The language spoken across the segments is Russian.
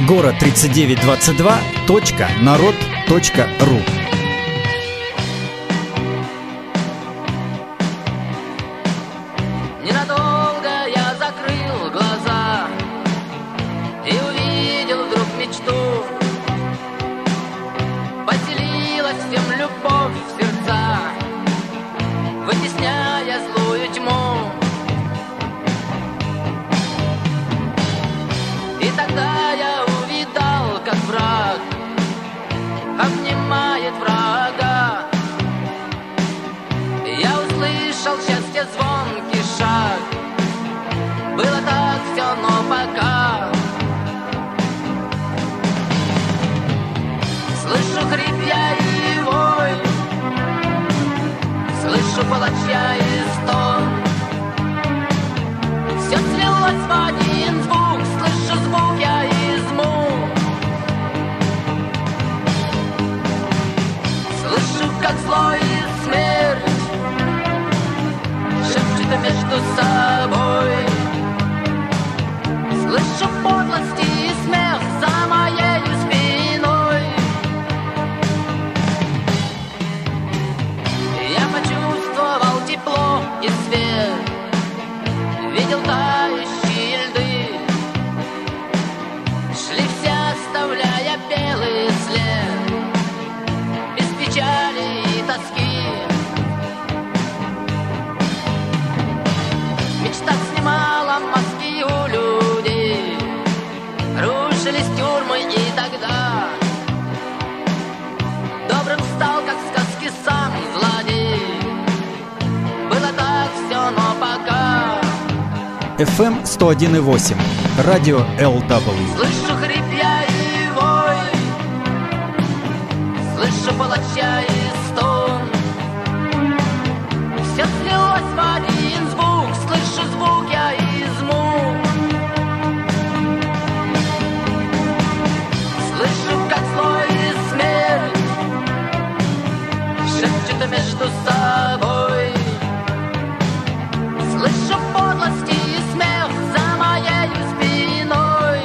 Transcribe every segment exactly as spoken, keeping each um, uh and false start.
город тридцать девять двадцать два точка народ точка ру. Ненадолго я закрыл глаза и увидел вдруг мечту. Поселилась всем любовь в сердца, вытесняя злую тьму. И тогда я увидал, как враг обнимает врага. Я услышал счастье звонкий шаг. Было так все, но пока слышу хрип я и вой, слышу палача и стон. Все слилось в один звук, слышу звук я из мук. Слышу, как зло и смерть шепчут между собой. Слышу подлость и смех за моей спиной. Я почувствовал тепло и свет, видел тающие льды. Шли все, оставляя белый след, без печали и тоски. В мечтах снимала маски у людей, рушились тюрьмы, и тогда добрым стал, как в сказке, сам злодей. Было так все, но пока эф эм сто один и восемь, радио эл дабл ю. слышу хрип я и вой, слышу палача и стон. Все слилось в один звук, слышу звук я из мук. Слышу, как зло и смерть шепчут между собой. Слышу подлость и смех за моей спиной.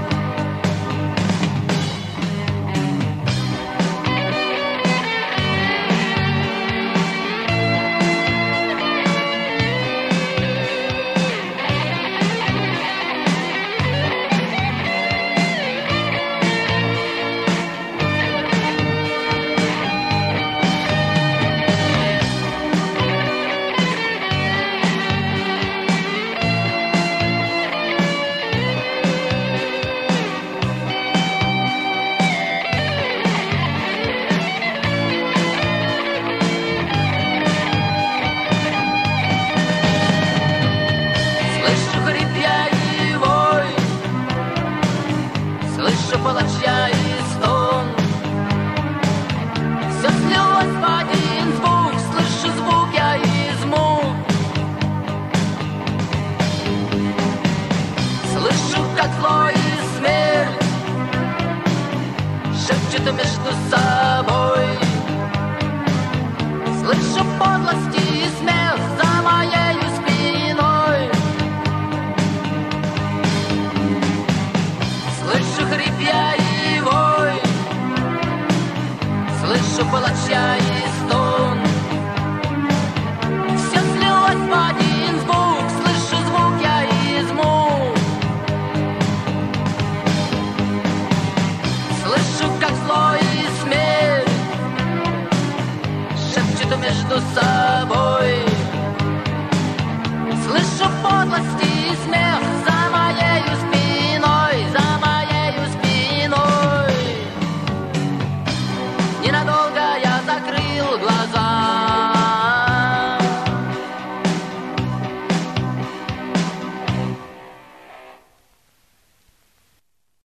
Слышу хрип я и вой, слышу палача и стон. Все слилось в один звук, слышу звук я из мук. Слышу, как зло